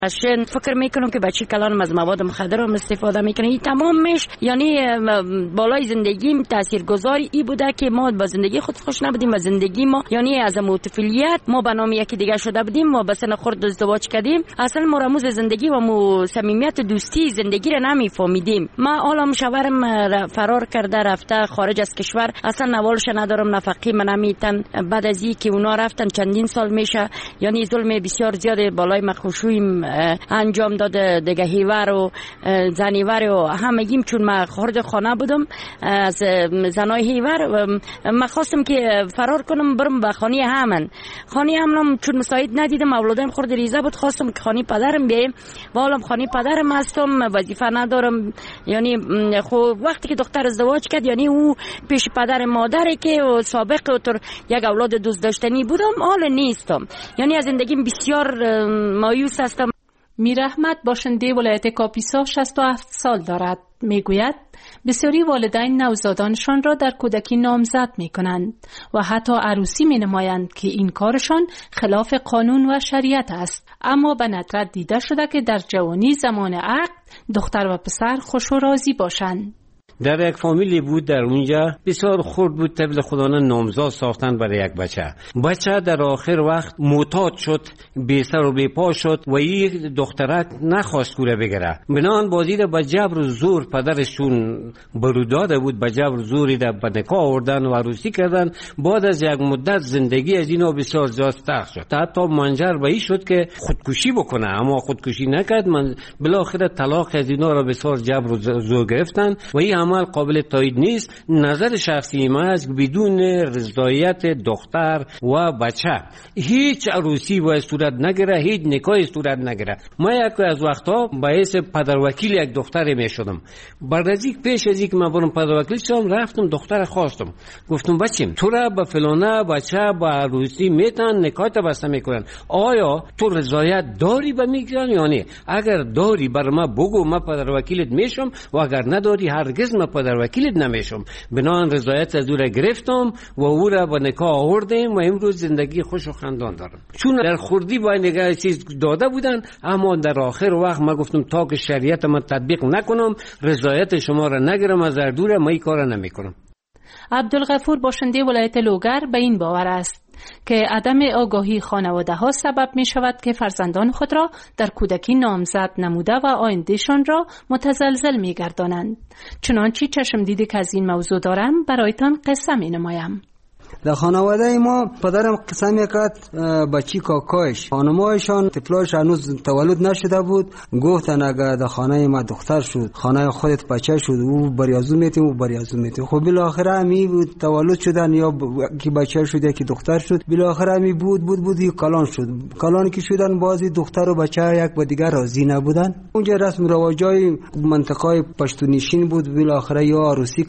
اشن فکر میکنم که بچه کلان از مواد مخدر هم استفاده میکنه. این تمامش یعنی بالای زندگیم تاثیرگذاری ای بوده که ما با زندگی خود خوش نبودیم و زندگی ما یعنی از طفولیت ما به نام یکی دیگه شده بودیم و به سن خرد ازدواج کردیم. اصلا مرموز زندگی و صمیمیت دوستی زندگی را نمیفهمیدیم. ما حالا شوهرم فرار کرده رفته خارج از کشور، اصلا نوالش ندارم، نفقی من نمیتن. بعد از اینکه اونا رفتن چندین سال میشه، یعنی ظلم بسیار زیاد بالای مخوشویم انجام داده دیگه. هیور و زنیور و همگیم، چون من خارج خانه بودم از زنای هیور، من خواستم که فرار کنم برم به خانه همن. خانه همنم چون مساعد ندیدم، اولادم خورد ریزه بود، خواستم که خانه پدرم بیایم. حالا خانه پدرم هستم، وظیفه ندارم. یعنی خب وقتی که دختر ازدواج کرد، یعنی او پیش پدر مادری که سابق و یک اولاد دوست داشتنی بودم، حال نیستم. یعنی از زندگیم بسیار مایوس هستم. میر احمد باشنده ولایت کاپیسا 67 سال دارد. میگوید بسیاری والدین نوزادانشان را در کودکی نامزد می کنند و حتی عروسی می نمایند که این کارشان خلاف قانون و شریعت است. اما به ندرت دیده شده که در جوانی زمان عقد دختر و پسر خوش و راضی باشند. در یک فامیلی بود در اونجا بسیار خرد بود طفل خودانه نامزاد ساختن برای یک بچه در آخر وقت معتاد شد، بی سر و بی پا شد و این دخترک نخواست کوره بگیره. بنان بازی را به جبر و زور پدرشون برو داده بود، به جبر و زوری را به نکاح آوردن و عروسی کردن. بعد از یک مدت زندگی از اینا بسیار زیاد تلخ شد، حتی منجر به این شد که خودکشی بکنه، اما خودکشی نکرد. من بالاخره طلاق از اینا را بسیار جبر و زور گرفتن و این عمل قابل تایید نیست. نظر شخصی ما است بدون رضایت دختر و بچه هیچ عروسی باید صورت نگیره، هیچ نکاحی صورت نگیره. ما یک از وقتا باعث پدروکیل یک دختر می شدم. بعد از یک پیش از یک من برم پدروکیل شدم، رفتم دختر خواستم، گفتم بچیم تو را به فلانه بچه با عروسی میتن نکاح تا بسته میکنن، آیا تو رضایت داری به میگن یا نه؟ اگر داری بر ما بگو، ما پدروکیلت میشم، و اگر نداری هرگز ما پدروکیلت نمیشم. بنان رضایت از او را گرفتم و او را به نکاح آوردیم و امروز زندگی خوش و خندان دارم. چون در خردی با نگاه چیز داده بودن، اما در آخر وقت ما گفتم تا که شریعت ما تطبیق نکنم، رضایت شما را نگیرم، از اردوره ما این کار نمیکنم. عبدالغفور باشنده ولایت لوگر به این باور است که عدم آگاهی خانواده ها سبب می شود که فرزندان خود را در کودکی نامزد نموده و آیندهشان را متزلزل می گردانند. چنانچه چشم دیدی که از این موضوع دارم برایتان قصه می نمایم. در خانواده ما پدرم قسم میکرد بچی کاکایش خانمایشان طفلاش هنوز تولد نشده بود، گفتن اگر در خانه ما دختر شد خانه خودت بچه شد او بریازو میتیم و بریازو میتیم. خب بالاخره همی بود تولد شدن یا کی بچه شد یا کی دختر شد، بالاخره همی بود یک کلان شد. کلان که شدن بازی دختر و بچه یک با دیگر راضی نبودن. اونجا رسم رواجای منطقه پشتونیشین بود، بالاخره یا عروسی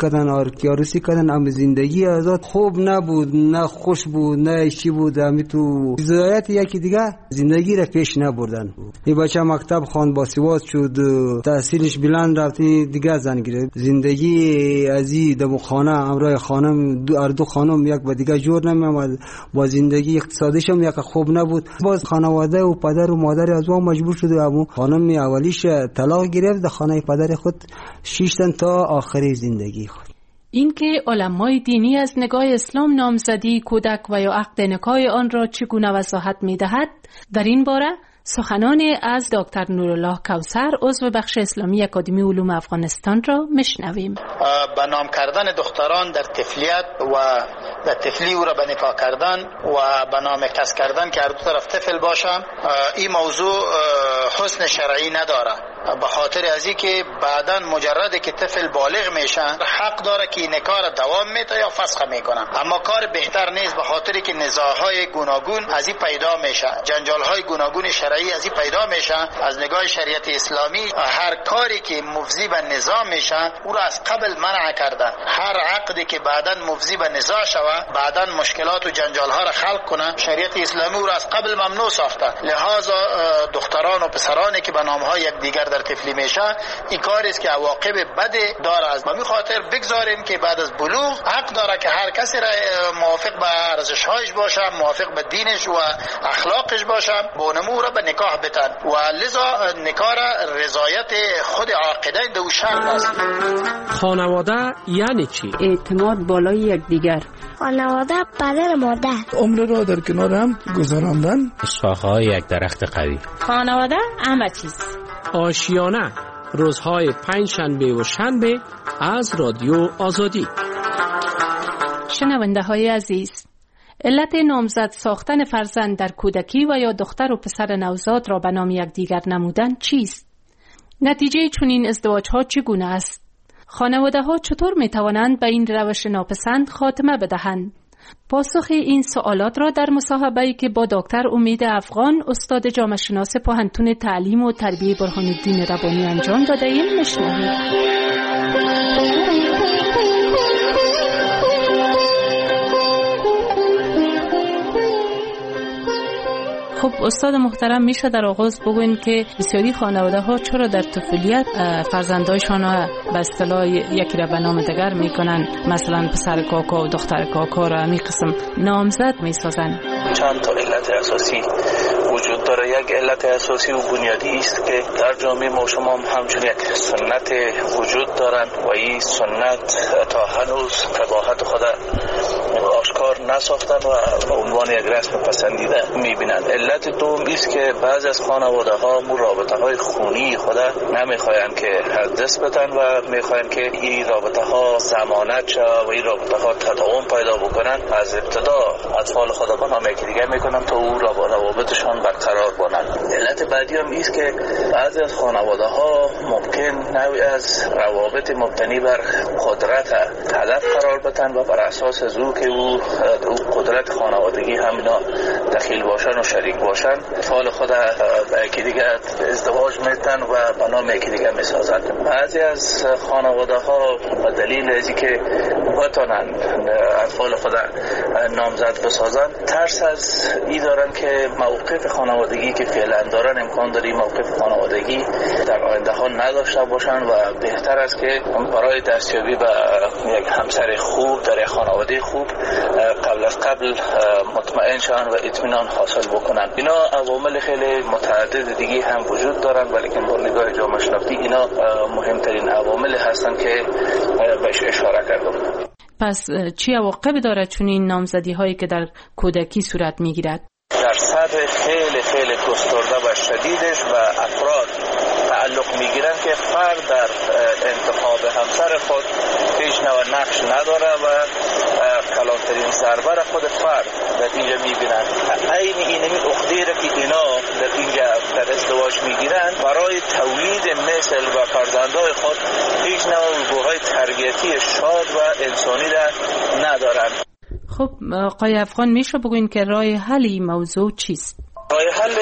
کردن اما زندگی آزاد خوب نبود، نه خوش بود، نه چی بود. همی تو رضایت یکی دیگه زندگی را پیش نبردن. این بچه مکتب خواند، باسواد شد، تحصیلش بلند رفتی دیگه زن گرفت. زندگی ازی دم خانه همراه خانم دو خانم یک با دیگه جور نمیامد، با زندگی اقتصادیش هم یک خوب نبود. باز خانواده و پدر و مادر از اون مجبور شد و خانم اولیش طلاق گرفت، در خانه پدر خود شیشتن تا آخری زندگی خود. اینکه علمای دینی از نگاه اسلام نامزدی کودک و یا عقد نکاح آن را چگونه وضاحت می‌دهد، در این باره سخنان از دکتر نورالله کوثر عضو بخش اسلامی اکادمی علوم افغانستان را میشنویم. به نام کردن دختران در طفلیت و در طفلی او را به نکاح کردن و به نام کس کردن که هر دو طرف طفل باشن، این موضوع حسن شرعی نداره، به خاطر از این که بعداً مجرد که طفل بالغ میشن حق داره که نکاح را دوام میده یا فسخ میکنن. اما کار بهتر نیست، به خاطر که نزاعهای گوناگون از این پیدا میشه، جنجالهای گوناگون شرعی از این پیدا میشه. از نگاه شریعت اسلامی هر کاری که مفضی به نزاع میشه او را از قبل منع کرده. هر عقدی که بعداً مفضی به نزاع شوه، بعداً مشکلات و جنجالها را خلق کنه، شریعت اسلامی او را از قبل ممنوع ساخته. لہذا دختران و پسرانی که به نامهای یکدیگر در طفلی میشه، این کاری است که عواقب بد داره. از همین خاطر بگذاریم که بعد از بلوغ حق داره که هر کسی را موافق به ارزش‌هایش باشه، موافق به دینش و اخلاقش باشه، بونمو را به نکاح بتن و لذا نکاح را رضایت خود عاقده دو شرط است. خانواده یعنی چی؟ اعتماد بالای یکدیگر. خانواده پدر مادر. عمر را در کنار هم گذراندن. شاخه‌های یک درخت قوی. خانواده همه چیز. آشیانه روزهای پنجشنبه و شنبه از رادیو آزادی. شنونده های عزیز، علت نامزد ساختن فرزند در کودکی و یا دختر و پسر نوزاد را به نام یکدیگر نمودن چیست؟ نتیجه چنین ازدواج ها چگونه است؟ خانواده ها چطور می توانند به این روش ناپسند خاتمه بدهند؟ پاسخ این سوالات را در مصاحبه‌ای که با دکتر امید افغان استاد جامعه شناس پوهنتون تعلیم و تربیه برهان الدین ربانی انجام داده ایم میشنوید. خب استاد محترم، میشه در آغاز بگوین که بسیاری خانواده ها چرا در طفولیت فرزندایشان را به اصطلاح یکی را به نام دیگر میکنن، مثلا پسر کاکا و دختر کاکا را همین قسم نامزد میسازن؟ چند تا علت اساسی وجود داره. یک علت اساسی و بنیادی است که در جامعه ما شما همچون یک سنت وجود دارن و این سنت تا هنوز قباحت خود آشکار نساختن و به عنوان یک رسم پسندیده میبینند. علت دوم است که بعضی از خانواده ها مو رابطه های خونی خود نمیخواین که از دست بدن و میخواین که این رابطه ها ضمانت شه و این رابطه ها تداوم پیدا بکنن. از ابتدا اطفال خود با نام یکی دیگه میکنن تا او روابطشان برقرار بماند. علت بعدی هم است که بعضی از خانواده ها ممکن نوعی از روابط مبتنی بر قدرت هدف قرار بدن و بر اساس ذوق او قدرت خانوادگی هم اینا دخیل باشن و شریک باشن، اطفال خود یکی دیگه ازدواج میتن و به نام یکی دیگه میسازن. بعضی از خانواده ها به دلیل ازی که بتونن اطفال خود نامزد بسازن ترس از این دارن که موقف خانوادگی که فعلا دارن امکان داری موقف خانوادگی در آینده ها نداشته باشن و بهتر است که برای دستیابی به یک همسر خوب در یک خانواده خوب قبل از قبل مطمئن شن و اطمینان حاصل بکنن. اینا عوامل خیلی متعدد دیگه هم وجود دارن، ولی که با نگاه جامعه شناختی اینا مهمترین عوامل هستن که بهش اشاره کردم. پس چی عواقب داره چون این نامزدی هایی که در کودکی صورت میگیرد؟ درصد خیلی گسترده و شدیدش و افراد تعلق میگیرن که فرد در انتخاب همسر خود هیچ نوع نقش نداره و کلانترین ضربه را خود فرد در اینجا میبینن. این عقده را که اینا در اینجا در ازدواج میگیرن برای تولید مثل و فرزندای خود هیچ نوع الگوهای تربیتی شاد و انسانی را ندارن. خب آقای افغان، میشه بگوین که راه حل این موضوع چیست؟ راه حل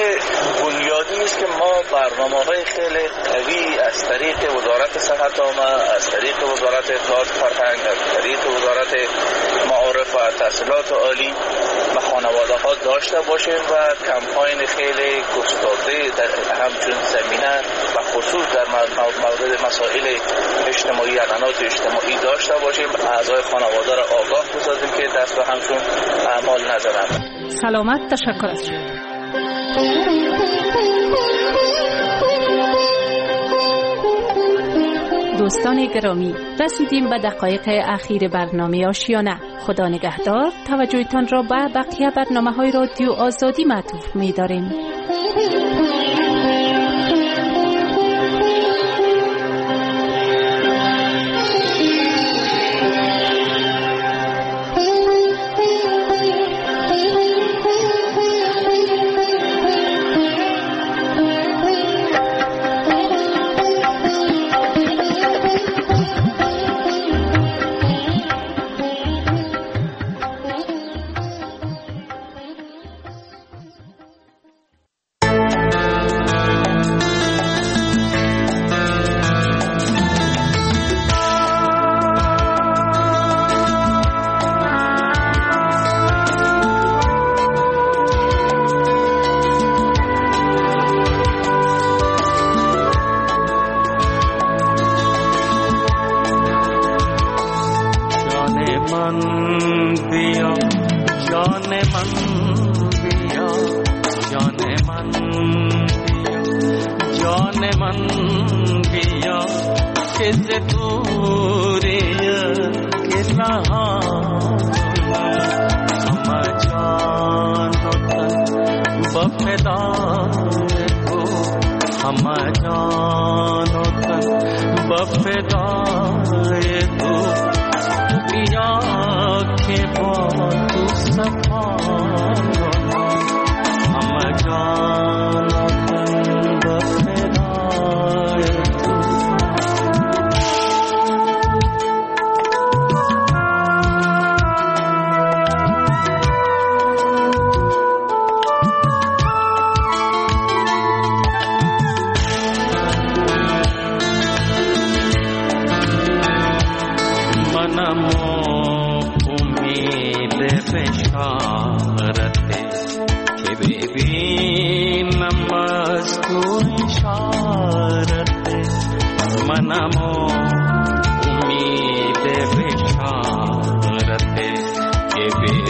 بنیادی است که ما برنامه‌های خیلی قوی از طریق وزارت صحت عامه، از طریق وزارت اطلاعات فرهنگ، از طریق وزارت معارف و تحصیلات عالی به خانواده‌ها داشته باشیم و کمپاین خیلی گسترده در همچون زمینه و خصوص در مورد مسائل اجتماعی، اعلانات اجتماعی داشته باشیم. اعضای خانواده را آگاه بسازیم که دست به همچون اعمال نزنند. سلامت، تشکر از شما. دوستان گرامی، رسیدیم به دقایق اخیر برنامه آشیانه. خدا نگهدار. توجهتان را به بقیه برنامه‌های رادیو آزادی معطوف می‌داریم. من بیا که ز دوریت که نهان همه جان و تن با فدای تو همه جان و تن با فدای تو بیا که با تو صفا همه جان و تن با فدای تو منمو امید بشارت که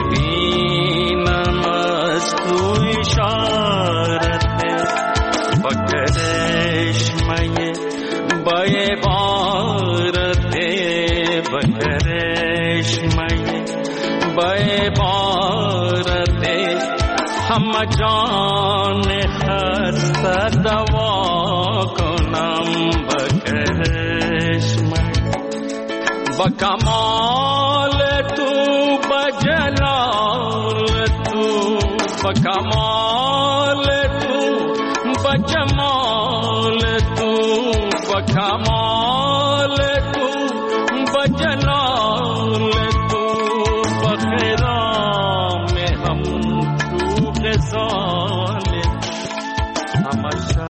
ببینم از تو اشارت بکرش مایه با عبارت بکرش مایه با عبارت همه جان خسته دوا کنم با کمال تو با جلال تو با کمال تو با جمال تو با کمال